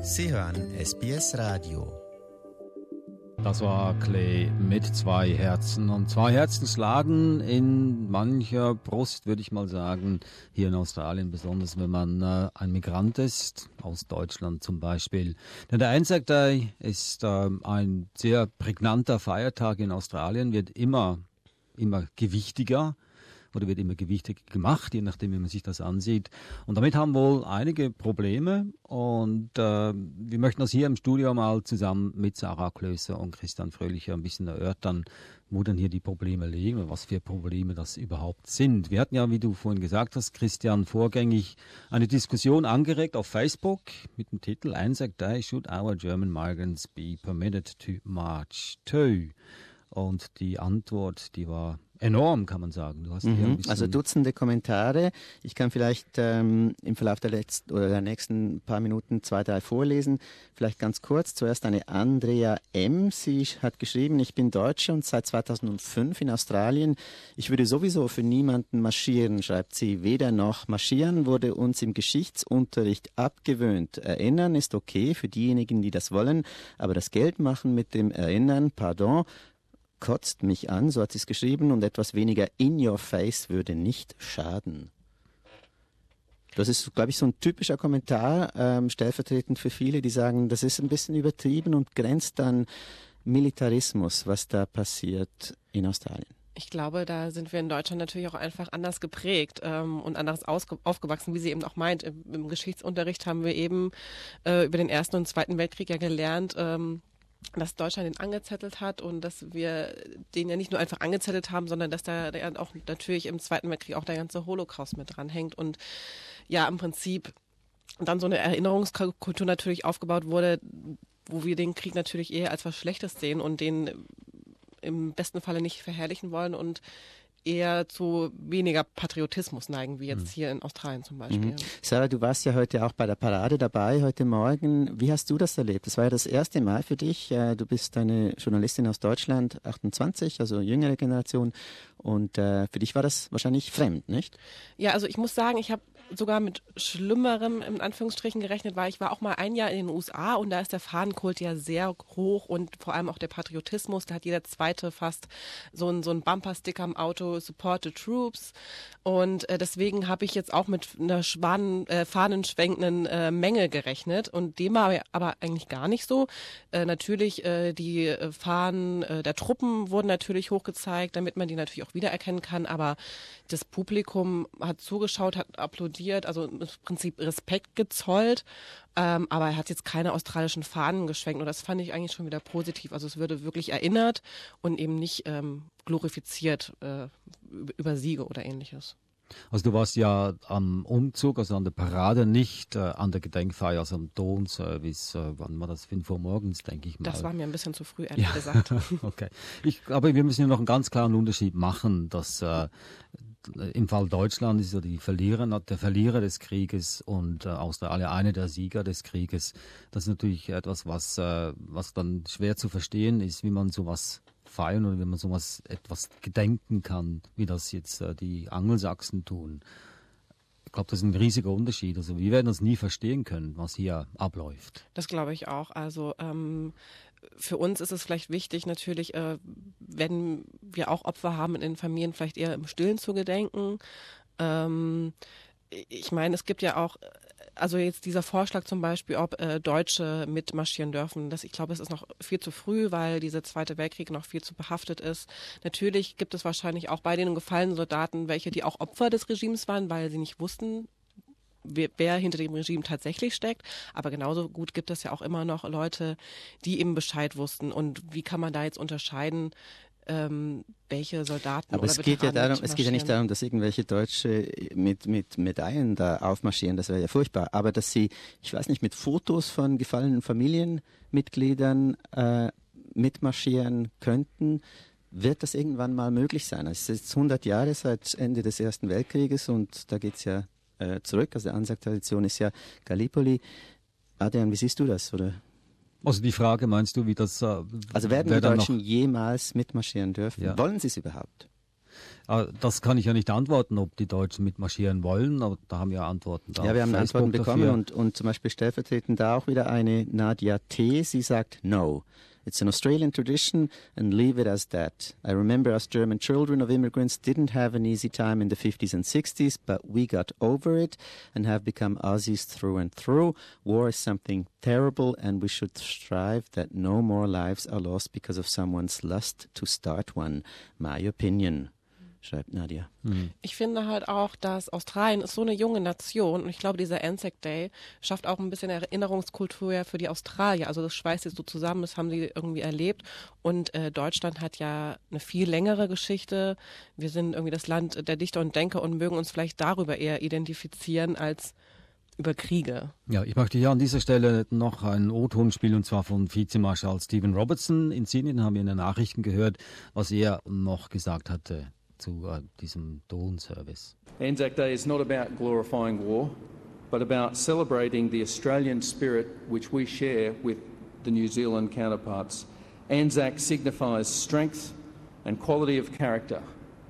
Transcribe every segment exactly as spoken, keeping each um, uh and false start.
Sie hören S B S Radio. Das war Clay mit zwei Herzen. Und zwei Herzen schlagen in mancher Brust, würde ich mal sagen, hier in Australien, besonders wenn man äh, ein Migrant ist, aus Deutschland zum Beispiel. Denn der Anzac Day ist äh, ein sehr prägnanter Feiertag in Australien, wird immer, immer gewichtiger. Oder wird immer gewichtig gemacht, je nachdem, wie man sich das ansieht. Und damit haben wohl einige Probleme. Und äh, wir möchten das hier im Studio mal zusammen mit Sarah Klöser und Christian Fröhlicher ein bisschen erörtern, wo denn hier die Probleme liegen und was für Probleme das überhaupt sind. Wir hatten ja, wie du vorhin gesagt hast, Christian, vorgängig eine Diskussion angeregt auf Facebook mit dem Titel Anzac Day, should our German migrants be permitted to march too? Und die Antwort, die war enorm, kann man sagen. Du hast mhm. hier ein bisschen also Dutzende Kommentare. Ich kann vielleicht ähm, im Verlauf der letzten oder der nächsten paar Minuten zwei, drei vorlesen. Vielleicht ganz kurz. Zuerst eine Andrea M. Sie hat geschrieben, ich bin Deutsche und seit zweitausendfünf in Australien. Ich würde sowieso für niemanden marschieren, schreibt sie. Weder noch. Marschieren wurde uns im Geschichtsunterricht abgewöhnt. Erinnern ist okay für diejenigen, die das wollen, aber das Geld machen mit dem Erinnern, pardon, kotzt mich an, so hat sie es geschrieben, und etwas weniger in your face würde nicht schaden. Das ist, glaube ich, so ein typischer Kommentar, ähm, stellvertretend für viele, die sagen, das ist ein bisschen übertrieben und grenzt an Militarismus, was da passiert in Australien. Ich glaube, da sind wir in Deutschland natürlich auch einfach anders geprägt ähm, und anders ausge- aufgewachsen, wie sie eben auch meint. Im, im Geschichtsunterricht haben wir eben äh, über den Ersten und Zweiten Weltkrieg ja gelernt, ähm, dass Deutschland den angezettelt hat und dass wir den ja nicht nur einfach angezettelt haben, sondern dass da der auch natürlich im Zweiten Weltkrieg auch der ganze Holocaust mit dranhängt und ja im Prinzip dann so eine Erinnerungskultur natürlich aufgebaut wurde, wo wir den Krieg natürlich eher als was Schlechtes sehen und den im besten Falle nicht verherrlichen wollen und eher zu weniger Patriotismus neigen, wie jetzt hier in Australien zum Beispiel. Mhm. Sarah, du warst ja heute auch bei der Parade dabei, heute Morgen. Wie hast du das erlebt? Das war ja das erste Mal für dich. Du bist eine Journalistin aus Deutschland, achtundzwanzig, also jüngere Generation. Und äh, für dich war das wahrscheinlich fremd, nicht? Ja, also ich muss sagen, ich habe sogar mit Schlimmerem in Anführungsstrichen gerechnet, weil ich war auch mal ein Jahr in den U S A und da ist der Fahnenkult ja sehr hoch und vor allem auch der Patriotismus. Da hat jeder Zweite fast so ein, so ein Bumpersticker am Auto, Support the Troops. Und äh, deswegen habe ich jetzt auch mit einer Schwan, äh, fahnenschwenkenden äh, Menge gerechnet und dem war aber eigentlich gar nicht so. Äh, natürlich äh, die äh, Fahnen äh, der Truppen wurden natürlich hochgezeigt, damit man die natürlich auch wiedererkennen kann, aber das Publikum hat zugeschaut, hat applaudiert, also im Prinzip Respekt gezollt, ähm, aber er hat jetzt keine australischen Fahnen geschwenkt und das fand ich eigentlich schon wieder positiv. Also es würde wirklich erinnert und eben nicht ähm, glorifiziert äh, über Siege oder ähnliches. Also du warst ja am Umzug, also an der Parade, nicht äh, an der Gedenkfeier, also am Dawn-Service. Äh, wann war das? fünf Uhr morgens, denke ich mal. Das war mir ein bisschen zu früh, ehrlich ja. gesagt. Okay. Ich, aber wir müssen ja noch einen ganz klaren Unterschied machen, dass äh, im Fall Deutschland ist ja die Verlierer, der Verlierer des Krieges und äh, Australien einer der Sieger des Krieges. Das ist natürlich etwas, was, äh, was dann schwer zu verstehen ist, wie man sowas feiern oder wenn man sowas etwas gedenken kann, wie das jetzt äh, die Angelsachsen tun. Ich glaube, das ist ein riesiger Unterschied. Also wir werden das nie verstehen können, was hier abläuft. Das glaube ich auch. Also ähm, für uns ist es vielleicht wichtig, natürlich, äh, wenn wir auch Opfer haben in den Familien, vielleicht eher im Stillen zu gedenken. Ähm, ich meine, es gibt ja auch, also jetzt dieser Vorschlag zum Beispiel, ob äh, Deutsche mitmarschieren dürfen, das, ich glaube, es ist noch viel zu früh, weil dieser Zweite Weltkrieg noch viel zu behaftet ist. Natürlich gibt es wahrscheinlich auch bei den gefallenen Soldaten welche, die auch Opfer des Regimes waren, weil sie nicht wussten, wer, wer hinter dem Regime tatsächlich steckt. Aber genauso gut gibt es ja auch immer noch Leute, die eben Bescheid wussten. Und wie kann man da jetzt unterscheiden, Ähm, welche Soldaten Aber oder es geht ja darum, es geht ja nicht marschieren. darum, dass irgendwelche Deutsche mit mit Medaillen da aufmarschieren, das wäre ja furchtbar. Aber dass sie, ich weiß nicht, mit Fotos von gefallenen Familienmitgliedern äh, mitmarschieren könnten, wird das irgendwann mal möglich sein. Es ist jetzt hundert Jahre seit Ende des Ersten Weltkrieges und da geht's ja äh, zurück. Also die Anzac-Tradition ist ja Gallipoli. Adrian, wie siehst du das, oder? Also die Frage, meinst du, wie das... Äh, also werden die Deutschen jemals mitmarschieren dürfen? Ja. Wollen sie es überhaupt? Das kann ich ja nicht antworten, ob die Deutschen mitmarschieren wollen, aber da haben wir Antworten da. Ja, wir haben Facebook Antworten bekommen dafür. und, und zum Beispiel stellvertretend da auch wieder eine Nadia T. Sie sagt no. It's an Australian tradition and leave it as that. I remember us German children of immigrants didn't have an easy time in the fifties and sixties, but we got over it and have become Aussies through and through. War is something terrible and we should strive that no more lives are lost because of someone's lust to start one. My opinion. Schreibt Nadia. Mhm. Ich finde halt auch, dass Australien ist so eine junge Nation und ich glaube, dieser Anzac Day schafft auch ein bisschen Erinnerungskultur für die Australier. Also das schweißt sie so zusammen, das haben sie irgendwie erlebt und äh, Deutschland hat ja eine viel längere Geschichte. Wir sind irgendwie das Land der Dichter und Denker und mögen uns vielleicht darüber eher identifizieren als über Kriege. Ja, ich möchte hier an dieser Stelle noch einen O-Ton spielen, und zwar von Vizemarschall Stephen Robertson. In Sydney haben wir in den Nachrichten gehört, was er noch gesagt hatte zu uh, diesem Tonservice. Anzac Day is not about glorifying war, but about celebrating the Australian spirit which we share with the New Zealand counterparts. Anzac signifies strength and quality of character,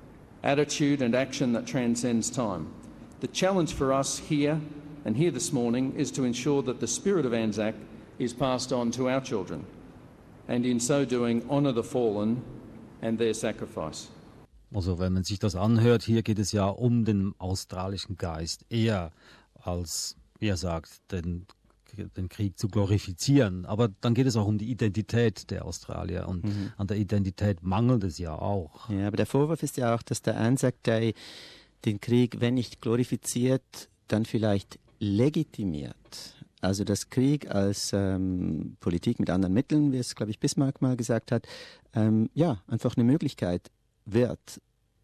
attitude and action that transcends time. The challenge for us here and here this morning is to ensure that the spirit of Anzac is passed on to our children, and in so doing honour the fallen and their sacrifice. Also wenn man sich das anhört, hier geht es ja um den australischen Geist, eher als, wie er sagt, den, den Krieg zu glorifizieren. Aber dann geht es auch um die Identität der Australier und mhm. an der Identität mangelt es ja auch. Ja, aber der Vorwurf ist ja auch, dass der Anzac Day den Krieg, wenn nicht glorifiziert, dann vielleicht legitimiert. Also dass Krieg als ähm, Politik mit anderen Mitteln, wie es, glaube ich, Bismarck mal gesagt hat, ähm, ja, einfach eine Möglichkeit wird,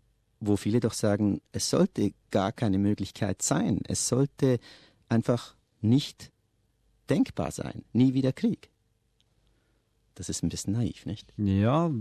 wo viele doch sagen, es sollte gar keine Möglichkeit sein. Es sollte einfach nicht denkbar sein. Nie wieder Krieg. Das ist ein bisschen naiv, nicht? Ja,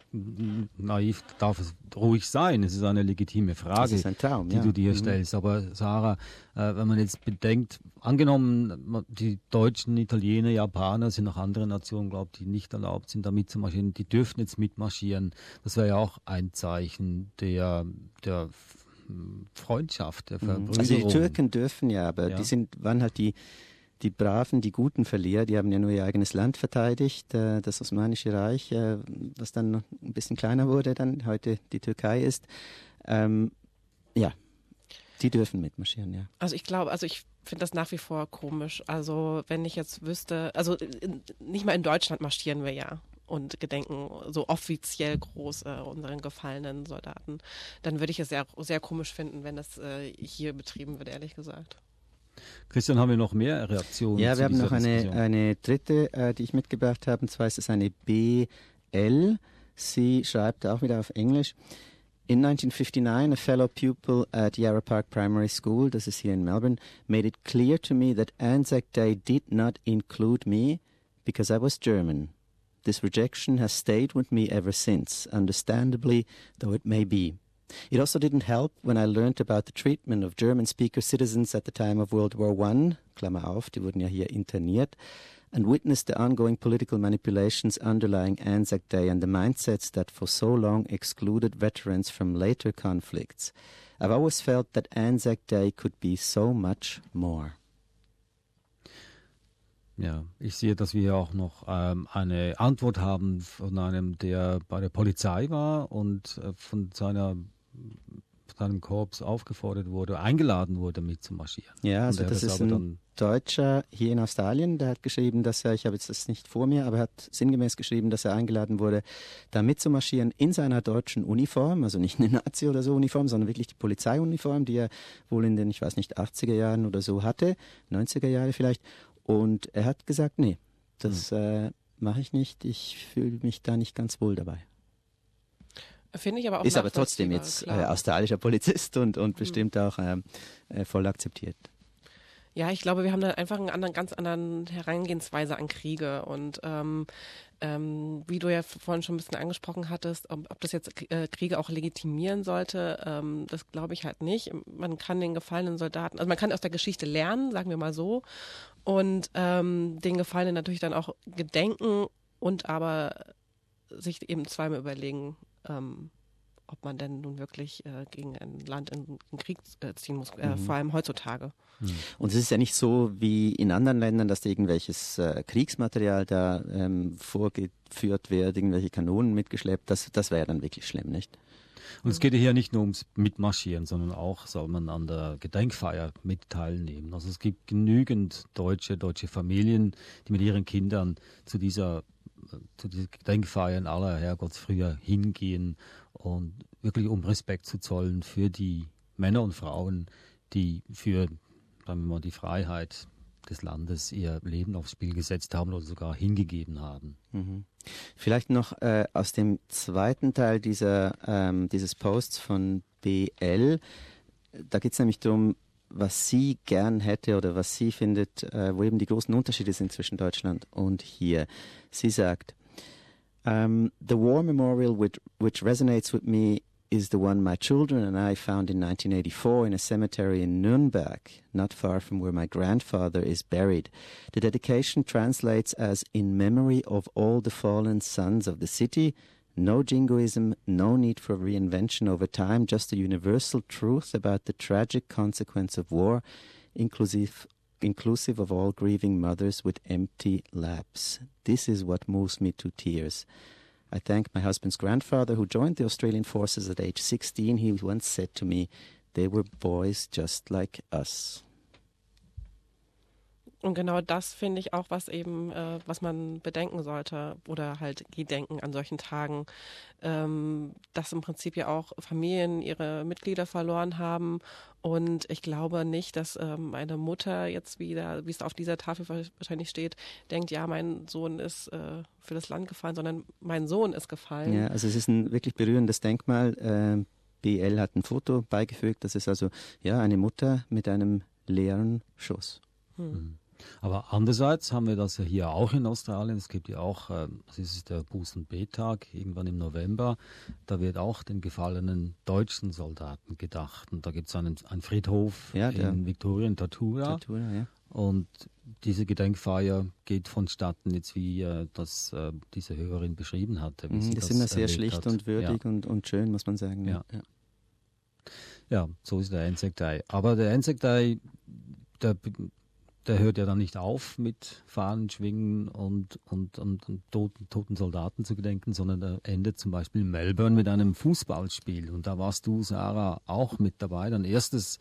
naiv darf es ruhig sein. Es ist eine legitime Frage, das ist ein Traum, die ja. du dir mhm. stellst. Aber Sarah, äh, wenn man jetzt bedenkt, angenommen, die Deutschen, Italiener, Japaner sind noch andere Nationen, glaube ich, die nicht erlaubt sind, da mitzumarschieren, die dürfen jetzt mitmarschieren. Das wäre ja auch ein Zeichen der, der Freundschaft, der Verbrüderung. Also die Türken dürfen ja, aber ja. die sind, waren halt die Die braven, die guten Verlierer, die haben ja nur ihr eigenes Land verteidigt, äh, das Osmanische Reich, äh, das dann noch ein bisschen kleiner wurde, dann heute die Türkei ist. Ähm, ja, die dürfen mitmarschieren, ja. Also ich glaube, also ich finde das nach wie vor komisch. Also wenn ich jetzt wüsste, also in, nicht mal in Deutschland marschieren wir ja und gedenken so offiziell groß äh, unseren gefallenen Soldaten, dann würde ich es sehr, sehr komisch finden, wenn das äh, hier betrieben wird, ehrlich gesagt. Christian, haben wir noch mehr Reaktionen? Ja, zu wir haben noch eine, Diskussion? eine dritte, äh, die ich mitgebracht habe, und zwar ist es eine B L. Sie schreibt auch wieder auf Englisch. In nineteen fifty-nine, a fellow pupil at Yarra Park Primary School, das ist hier in Melbourne, made it clear to me that Anzac Day did not include me because I was German. This rejection has stayed with me ever since, understandably, though it may be. It also didn't help when I learned about the treatment of German-speaker citizens at the time of World War One, Klammer auf, die wurden ja hier interniert, and witnessed the ongoing political manipulations underlying Anzac Day and the mindsets that for so long excluded veterans from later conflicts. I've always felt that Anzac Day could be so much more. Ja, ich sehe, dass wir auch noch ähm, eine Antwort haben von einem, der bei der Polizei war und äh, von seiner seinem Korps aufgefordert wurde, eingeladen wurde, mitzumarschieren. Ja, also und das ist aber ein dann Deutscher hier in Australien, der hat geschrieben, dass er, ich habe jetzt das nicht vor mir, aber er hat sinngemäß geschrieben, dass er eingeladen wurde, da mitzumarschieren in seiner deutschen Uniform, also nicht eine Nazi- oder so Uniform, sondern wirklich die Polizeiuniform, die er wohl in den, ich weiß nicht, achtziger Jahren oder so hatte, neunziger Jahre vielleicht. Und er hat gesagt, nee, das hm. äh, mache ich nicht, ich fühle mich da nicht ganz wohl dabei. Finde ich aber auch Ist aber trotzdem jetzt äh, australischer Polizist und, und mhm. bestimmt auch ähm, äh, voll akzeptiert. Ja, ich glaube, wir haben da einfach eine andere, ganz andere Herangehensweise an Kriege und ähm, ähm, wie du ja vorhin schon ein bisschen angesprochen hattest, ob, ob das jetzt äh, Kriege auch legitimieren sollte, ähm, das glaube ich halt nicht. Man kann den gefallenen Soldaten, also man kann aus der Geschichte lernen, sagen wir mal so, und ähm, den Gefallenen natürlich dann auch gedenken und aber sich eben zweimal überlegen, ähm, ob man denn nun wirklich äh, gegen ein Land in, in Krieg äh, ziehen muss, äh, Mhm. vor allem heutzutage. Und es ist ja nicht so wie in anderen Ländern, dass da irgendwelches äh, Kriegsmaterial da ähm, vorgeführt wird, irgendwelche Kanonen mitgeschleppt. Das, das wäre dann wirklich schlimm, nicht? Und es geht ja hier nicht nur ums Mitmarschieren, sondern auch soll man an der Gedenkfeier mit teilnehmen. Also es gibt genügend deutsche, deutsche Familien, die mit ihren Kindern zu dieser, zu dieser Gedenkfeier in aller Herrgottsfrühe hingehen und wirklich um Respekt zu zollen für die Männer und Frauen, die für, sagen wir mal, die Freiheit des Landes ihr Leben aufs Spiel gesetzt haben oder sogar hingegeben haben. Mhm. Vielleicht noch äh, aus dem zweiten Teil dieser, ähm, dieses Posts von B L. Da geht es nämlich darum, was sie gern hätte oder was sie findet, äh, wo eben die großen Unterschiede sind zwischen Deutschland und hier. Sie sagt, um, the war memorial which, which resonates with me is the one my children and I found in nineteen eighty-four in a cemetery in Nuremberg, not far from where my grandfather is buried. The dedication translates as in memory of all the fallen sons of the city. No jingoism, no need for reinvention over time, just a universal truth about the tragic consequence of war, inclusive inclusive of all grieving mothers with empty laps. This is what moves me to tears. I thank my husband's grandfather who joined the Australian forces at age sixteen. He once said to me, they were boys just like us. Und genau das finde ich auch, was eben, äh, was man bedenken sollte oder halt gedenken an solchen Tagen, ähm, dass im Prinzip ja auch Familien ihre Mitglieder verloren haben. Und ich glaube nicht, dass ähm, eine Mutter jetzt wieder, wie es auf dieser Tafel wahrscheinlich steht, denkt, ja, mein Sohn ist äh, für das Land gefallen, sondern mein Sohn ist gefallen. Ja, also es ist ein wirklich berührendes Denkmal. Äh, B L hat ein Foto beigefügt. Das ist also ja eine Mutter mit einem leeren Schuss. Hm. Aber andererseits haben wir das ja hier auch in Australien. Es gibt ja auch, äh, das ist der Buß- und B-Tag, irgendwann im November. Da wird auch den gefallenen deutschen Soldaten gedacht. Und da gibt es einen, einen Friedhof Ja, der- in Victoria, in Tatura. Tatura, ja. Und diese Gedenkfeier geht vonstatten, jetzt wie äh, das äh, diese Hörerin beschrieben hatte. Wie Mhm, sie das ist immer sehr erlebt schlicht hat. und würdig Ja. und, und schön, muss man sagen. Ja. Ja. Ja, so ist der Anzac Day. Aber der Anzac Day, der, der hört ja dann nicht auf mit Fahnen schwingen und, und, und, und toten, toten Soldaten zu gedenken, sondern der endet zum Beispiel in Melbourne mit einem Fußballspiel. Und da warst du, Sarah, auch mit dabei. Dein erstes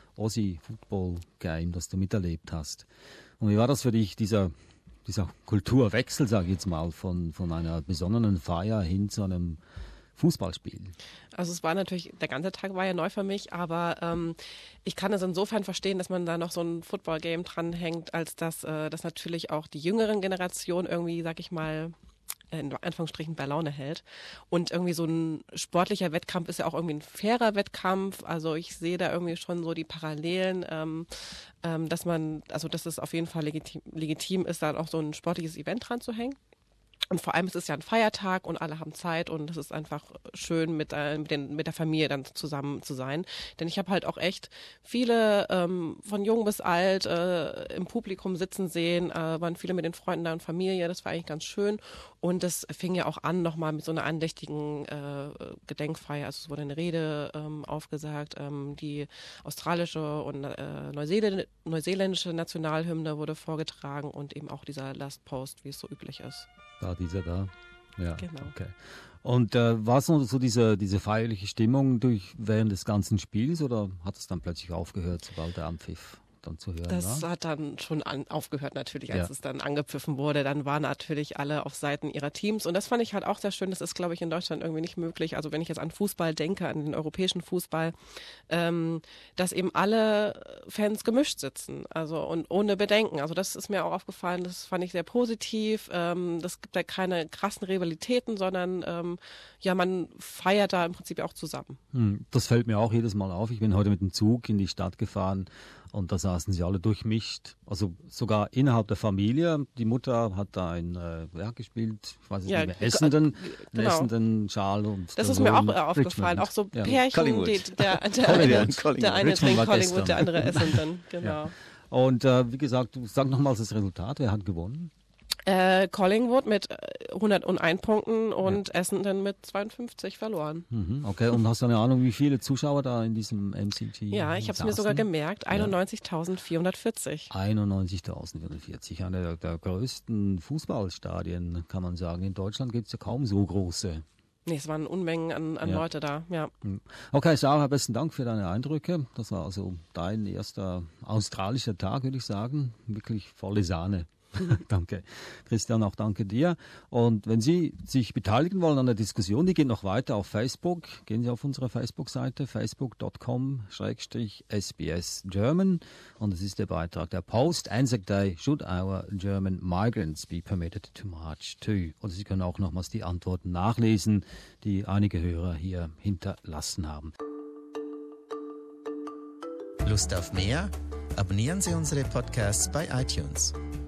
Aussie-Football-Game, das du miterlebt hast. Und wie war das für dich, dieser, dieser Kulturwechsel, sage ich jetzt mal, von, von einer besonnenen Feier hin zu einem Fußballspiel? Also es war natürlich, der ganze Tag war ja neu für mich, aber ähm, ich kann es insofern verstehen, dass man da noch so ein Football-Game dranhängt, als dass äh, das natürlich auch die jüngeren Generationen irgendwie, sag ich mal, in Anführungsstrichen bei Laune hält. Und irgendwie so ein sportlicher Wettkampf ist ja auch irgendwie ein fairer Wettkampf. Also ich sehe da irgendwie schon so die Parallelen, ähm, ähm, dass man, also dass es auf jeden Fall legitim, legitim ist, da auch so ein sportliches Event dran zu hängen. Und vor allem ist es ja ein Feiertag und alle haben Zeit und es ist einfach schön, mit, äh, mit, den, mit der Familie dann zusammen zu sein. Denn ich habe halt auch echt viele ähm, von jung bis alt äh, im Publikum sitzen sehen, äh, waren viele mit den Freunden da und Familie, das war eigentlich ganz schön. Und das fing ja auch an nochmal mit so einer andächtigen äh, Gedenkfeier. Also es wurde eine Rede ähm, aufgesagt, ähm, die australische und äh, Neuseeländ- neuseeländische Nationalhymne wurde vorgetragen und eben auch dieser Last Post, wie es so üblich ist. Da, dieser da. Ja, Genau. okay. Und äh, war es noch so diese, diese feierliche Stimmung durch während des ganzen Spiels oder hat es dann plötzlich aufgehört, sobald der Anpfiff dann zu hören Das war? hat dann schon an, aufgehört natürlich, als Ja. es dann angepfiffen wurde. Dann waren natürlich alle auf Seiten ihrer Teams. Und das fand ich halt auch sehr schön. Das ist, glaube ich, in Deutschland irgendwie nicht möglich. Also wenn ich jetzt an Fußball denke, an den europäischen Fußball, ähm, dass eben alle Fans gemischt sitzen. Also und ohne Bedenken. Also das ist mir auch aufgefallen. Das fand ich sehr positiv. Ähm, das gibt da keine krassen Rivalitäten, sondern ähm, ja, man feiert da im Prinzip auch zusammen. Hm, das fällt mir auch jedes Mal auf. Ich bin heute mit dem Zug in die Stadt gefahren und da saßen sie alle durchmischt. Also sogar innerhalb der Familie. Die Mutter hat da ein äh, Werk gespielt, ich weiß es Ja, nicht mehr, Essenden, genau. Essenden Schal und Das der ist mir auch Sohn äh, aufgefallen. Richmond. Auch so Ja. Pärchen, Collingwood. die, der, der, Collingwood. eine, Collingwood. der eine Richmond trinkt war Collingwood, gestern. der andere Essenden. Genau. Ja. Und äh, wie gesagt, du sag nochmals das Resultat. Wer hat gewonnen? Äh, Collingwood mit hunderteins Punkten und ja. Essendon mit zweiundfünfzig verloren. Mhm, okay, und hast du eine Ahnung, wie viele Zuschauer da in diesem M C G Ja, ich habe es mir sogar gemerkt, einundneunzigtausendvierhundertvierzig. einundneunzigtausendvierhundertvierzig, einer der, der größten Fußballstadien, kann man sagen. In Deutschland gibt es ja kaum so große. Nee, es waren Unmengen an, an ja. Leute da, ja. Okay, Sarah, besten Dank für deine Eindrücke. Das war also dein erster australischer Tag, würde ich sagen. Wirklich volle Sahne. Danke. Christian, auch danke dir. Und wenn Sie sich beteiligen wollen an der Diskussion, die geht noch weiter auf Facebook. Gehen Sie auf unsere Facebook-Seite facebook dot com slash S B S German. Und es ist der Beitrag der Post. Anzac Day, should our German migrants be permitted to march too? Oder Sie können auch nochmals die Antworten nachlesen, die einige Hörer hier hinterlassen haben. Lust auf mehr? Abonnieren Sie unsere Podcasts bei iTunes.